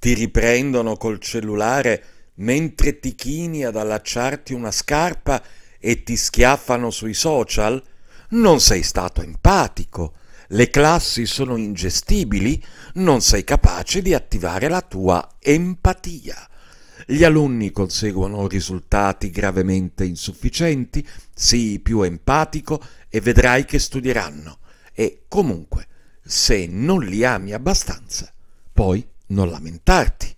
Ti riprendono col cellulare mentre ti chini ad allacciarti una scarpa e ti schiaffano sui social? Non sei stato empatico. Le classi sono ingestibili, non sei capace di attivare la tua empatia. Gli alunni conseguono risultati gravemente insufficienti, sii più empatico e vedrai che studieranno. E comunque, se non li ami abbastanza, poi non lamentarti.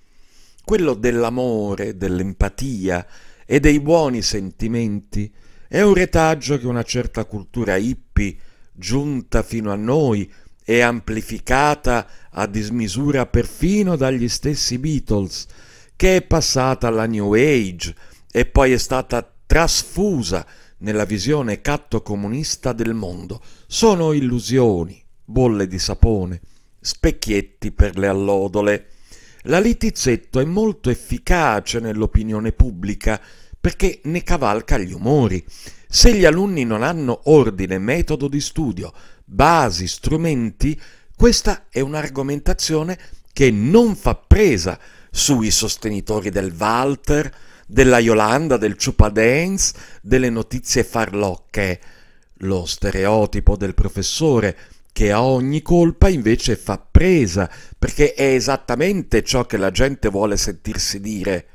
Quello dell'amore, dell'empatia e dei buoni sentimenti è un retaggio che una certa cultura hippie, giunta fino a noi e amplificata a dismisura perfino dagli stessi Beatles, che è passata alla New Age e poi è stata trasfusa nella visione cattocomunista del mondo. Sono illusioni, bolle di sapone, specchietti per le allodole. La Littizzetto è molto efficace nell'opinione pubblica perché ne cavalca gli umori. Se gli alunni non hanno ordine, metodo di studio, basi, strumenti, questa è un'argomentazione che non fa presa sui sostenitori del Walter, della Yolanda, del Chupa Dance, delle notizie farlocche. Lo stereotipo del professore che a ogni colpa invece fa presa, perché è esattamente ciò che la gente vuole sentirsi dire.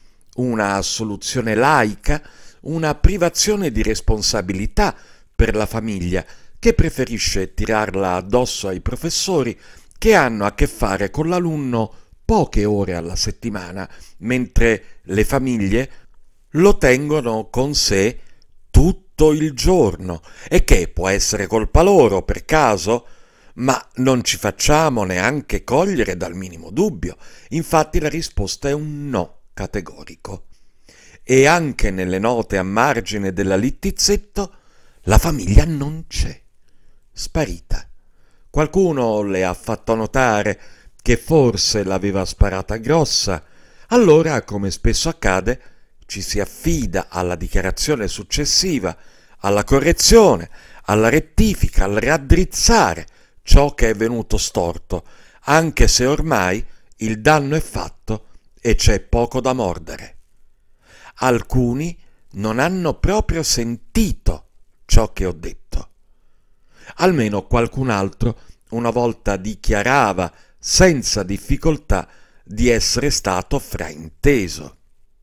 Una soluzione laica, una privazione di responsabilità per la famiglia, che preferisce tirarla addosso ai professori che hanno a che fare con l'alunno poche ore alla settimana, mentre le famiglie lo tengono con sé tutto il giorno. E che può essere colpa loro, per caso? Ma non ci facciamo neanche cogliere dal minimo dubbio. Infatti la risposta è un no categorico. E anche nelle note a margine della Littizzetto la famiglia non c'è, sparita. Qualcuno le ha fatto notare che forse l'aveva sparata grossa. Allora, come spesso accade, ci si affida alla dichiarazione successiva, alla correzione, alla rettifica, al raddrizzare ciò che è venuto storto, anche se ormai il danno è fatto e c'è poco da mordere. Alcuni non hanno proprio sentito ciò che ho detto. Almeno qualcun altro una volta dichiarava senza difficoltà di essere stato frainteso.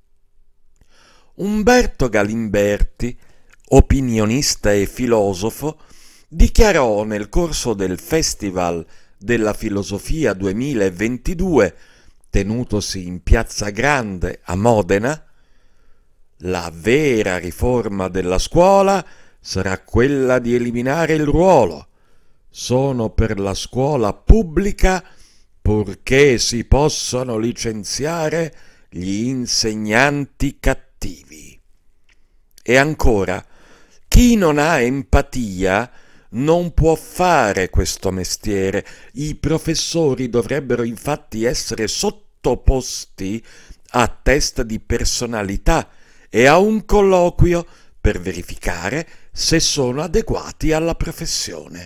Umberto Galimberti, opinionista e filosofo, dichiarò nel corso del Festival della Filosofia 2022, tenutosi in Piazza Grande a Modena: la vera riforma della scuola sarà quella di eliminare il ruolo. Sono per la scuola pubblica purché si possano licenziare gli insegnanti cattivi. E ancora, chi non ha empatia non può fare questo mestiere. I professori dovrebbero infatti essere sottoposti a test di personalità e a un colloquio per verificare se sono adeguati alla professione.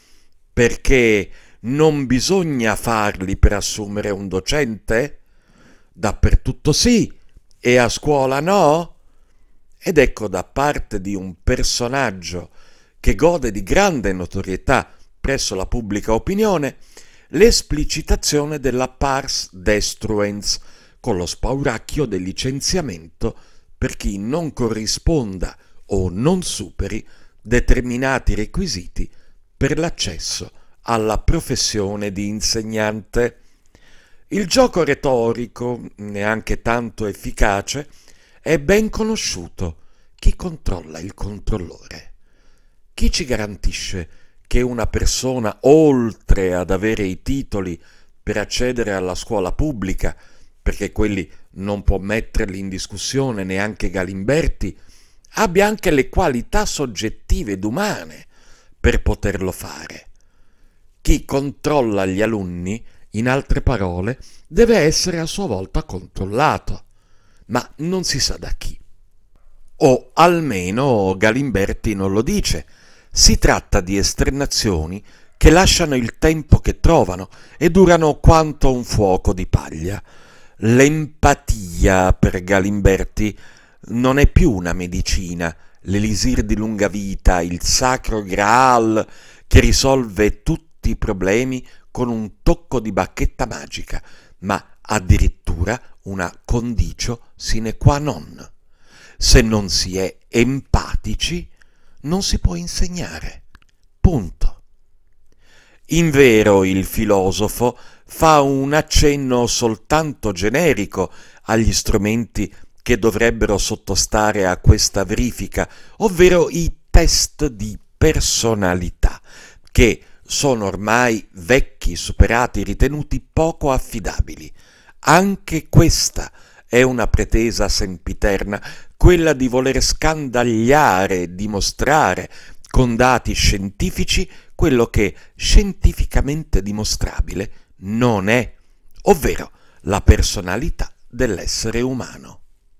Perché non bisogna farli per assumere un docente? Dappertutto sì, e a scuola no? Ed ecco, da parte di un personaggio che gode di grande notorietà presso la pubblica opinione, l'esplicitazione della pars destruens, con lo spauracchio del licenziamento per chi non corrisponda o non superi determinati requisiti per l'accesso alla professione di insegnante. Il gioco retorico, neanche tanto efficace, è ben conosciuto. Chi controlla il controllore? Chi ci garantisce che una persona, oltre ad avere i titoli per accedere alla scuola pubblica, perché quelli non può metterli in discussione neanche Galimberti, abbia anche le qualità soggettive ed umane per poterlo fare? Chi controlla gli alunni, in altre parole, deve essere a sua volta controllato, ma non si sa da chi. O almeno Galimberti non lo dice. Si tratta di esternazioni che lasciano il tempo che trovano e durano quanto un fuoco di paglia. L'empatia per Galimberti non è più una medicina, l'elisir di lunga vita, il sacro Graal che risolve tutti i problemi con un tocco di bacchetta magica, ma addirittura una condicio sine qua non. Se non si è empatici, non si può insegnare. Punto. Invero il filosofo fa un accenno soltanto generico agli strumenti che dovrebbero sottostare a questa verifica, ovvero i test di personalità, che sono ormai vecchi, superati, ritenuti poco affidabili. Anche questa è una pretesa sempiterna, quella di voler scandagliare e dimostrare con dati scientifici quello che scientificamente dimostrabile non è, ovvero la personalità dell'essere umano.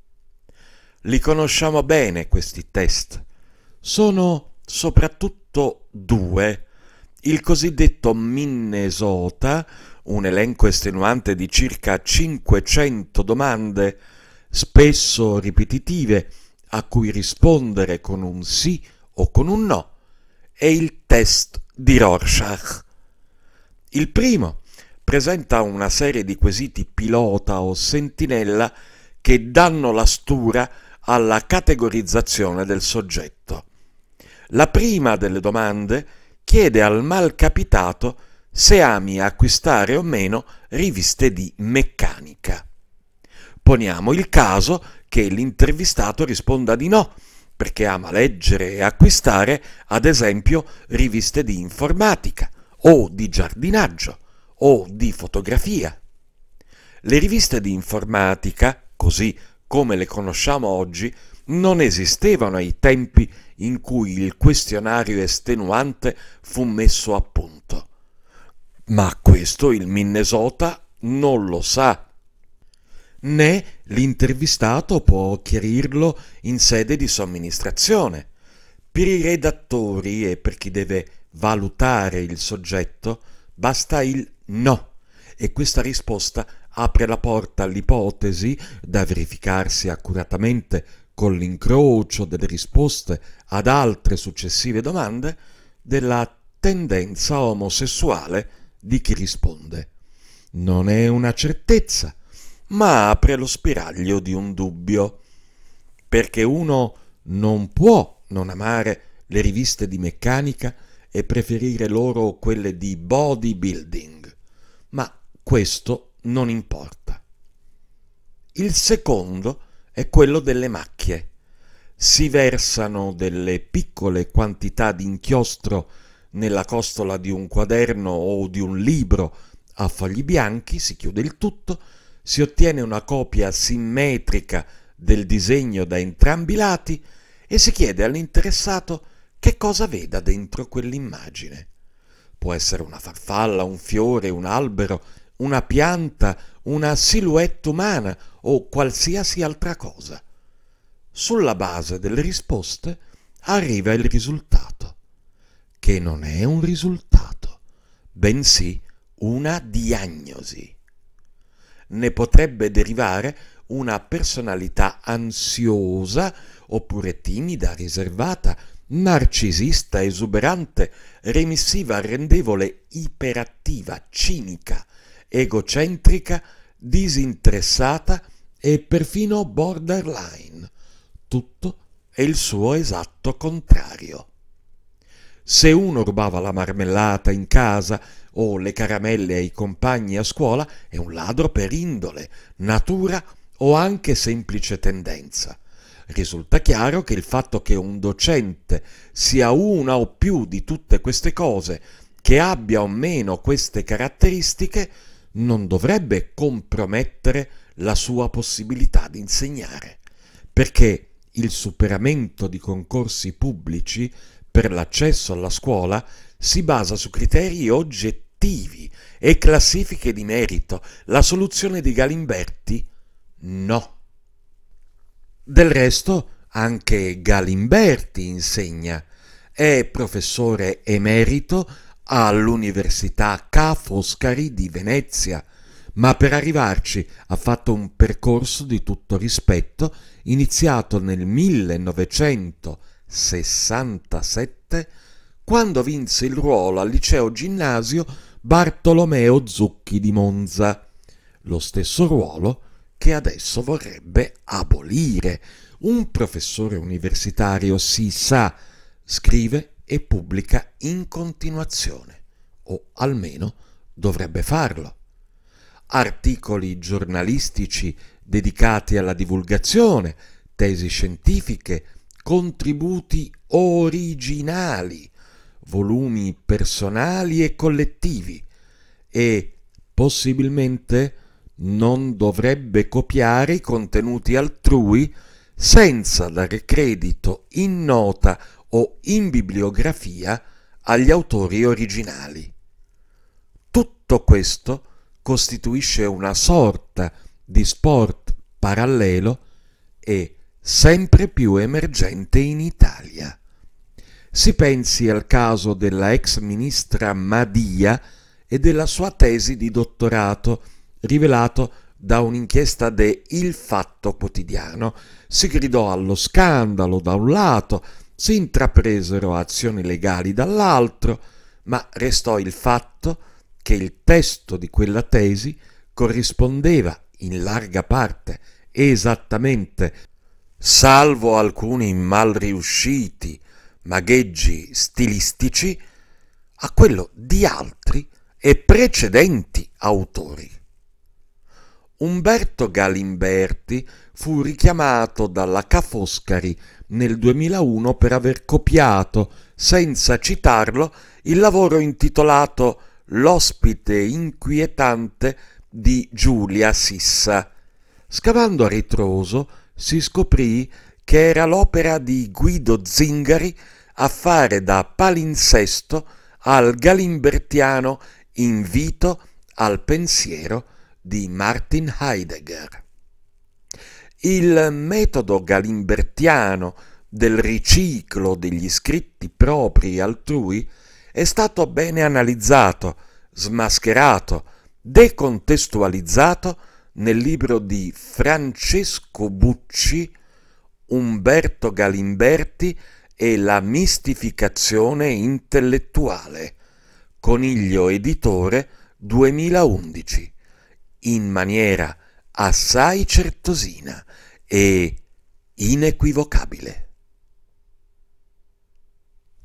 Li conosciamo bene questi test. Sono soprattutto due: il cosiddetto Minnesota, un elenco estenuante di circa 500 domande, spesso ripetitive, a cui rispondere con un sì o con un no, e il test di Rorschach. Il primo presenta una serie di quesiti pilota o sentinella che danno la stura alla categorizzazione del soggetto. La prima delle domande chiede al malcapitato se ami acquistare o meno riviste di meccanica. Poniamo il caso che l'intervistato risponda di no, perché ama leggere e acquistare, ad esempio, riviste di informatica, o di giardinaggio, o di fotografia. Le riviste di informatica, così come le conosciamo oggi, non esistevano ai tempi in cui il questionario estenuante fu messo a punto. Ma questo il Minnesota non lo sa, né l'intervistato può chiarirlo in sede di somministrazione. Per i redattori e per chi deve valutare il soggetto basta il no, e questa risposta apre la porta all'ipotesi, da verificarsi accuratamente con l'incrocio delle risposte ad altre successive domande, della tendenza omosessuale di chi risponde. Non è una certezza, ma apre lo spiraglio di un dubbio, perché uno non può non amare le riviste di meccanica e preferire loro quelle di bodybuilding, ma questo non importa. Il secondo è quello delle macchie. Si versano delle piccole quantità di inchiostro nella costola di un quaderno o di un libro a fogli bianchi, si chiude il tutto, si ottiene una copia simmetrica del disegno da entrambi i lati e si chiede all'interessato che cosa veda dentro quell'immagine. Può essere una farfalla, un fiore, un albero, una pianta, una silhouette umana o qualsiasi altra cosa. Sulla base delle risposte arriva il risultato, che non è un risultato, bensì una diagnosi. Ne potrebbe derivare una personalità ansiosa, oppure timida, riservata, narcisista, esuberante, remissiva, arrendevole, iperattiva, cinica, egocentrica, disinteressata e perfino borderline. Tutto è il suo esatto contrario. Se uno rubava la marmellata in casa o le caramelle ai compagni a scuola, è un ladro per indole, natura o anche semplice tendenza. Risulta chiaro che il fatto che un docente sia una o più di tutte queste cose, che abbia o meno queste caratteristiche, non dovrebbe compromettere la sua possibilità di insegnare, perché il superamento di concorsi pubblici per l'accesso alla scuola si basa su criteri oggettivi e classifiche di merito. La soluzione di Galimberti? No. Del resto, anche Galimberti insegna. È professore emerito all'Università Ca' Foscari di Venezia, ma per arrivarci ha fatto un percorso di tutto rispetto iniziato nel 1967, quando vinse il ruolo al liceo ginnasio Bartolomeo Zucchi di Monza, lo stesso ruolo che adesso vorrebbe abolire. Un professore universitario si sa, scrive e pubblica in continuazione, o almeno dovrebbe farlo. Articoli giornalistici dedicati alla divulgazione, tesi scientifiche, contributi originali, volumi personali e collettivi, e possibilmente non dovrebbe copiare i contenuti altrui senza dare credito in nota o in bibliografia agli autori originali. Tutto questo costituisce una sorta di sport parallelo e sempre più emergente in Italia. Si pensi al caso della ex ministra Madia e della sua tesi di dottorato, rivelato da un'inchiesta de Il Fatto Quotidiano. Si gridò allo scandalo da un lato, si intrapresero azioni legali dall'altro, ma restò il fatto che il testo di quella tesi corrispondeva in larga parte esattamente, salvo alcuni mal riusciti magheggi stilistici, a quello di altri e precedenti autori. Umberto Galimberti fu richiamato dalla Ca' Foscari nel 2001 per aver copiato, senza citarlo, il lavoro intitolato L'ospite inquietante di Giulia Sissa. Scavando a ritroso si scoprì che era l'opera di Guido Zingari a fare da palinsesto al galimbertiano Invito al pensiero di Martin Heidegger. Il metodo galimbertiano del riciclo degli scritti propri altrui è stato bene analizzato, smascherato, decontestualizzato nel libro di Francesco Bucci, Umberto Galimberti e la mistificazione intellettuale, Coniglio Editore 2011, in maniera assai certosina e inequivocabile.